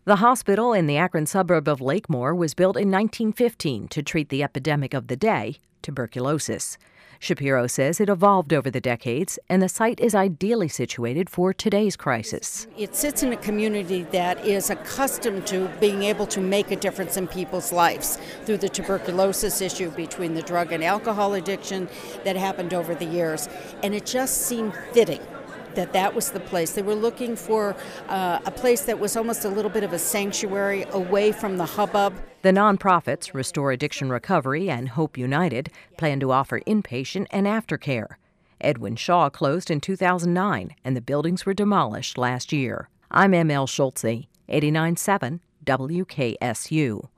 The hospital in the Akron suburb of Lakemore was built in 1915 to treat the epidemic of the day, tuberculosis. Shapiro says it evolved over the decades, and the site is ideally situated for today's crisis. It sits in a community that is accustomed to being able to make a difference in people's lives through the tuberculosis issue, between the drug and alcohol addiction that happened over the years. And it just seemed fitting that was the place. They were looking for a place that was almost a little bit of a sanctuary away from the hubbub. The nonprofits, Restore Addiction Recovery and Hope United, plan to offer inpatient and aftercare. Edwin Shaw closed in 2009, and the buildings were demolished last year. I'm M.L. Schultze, 89.7 WKSU.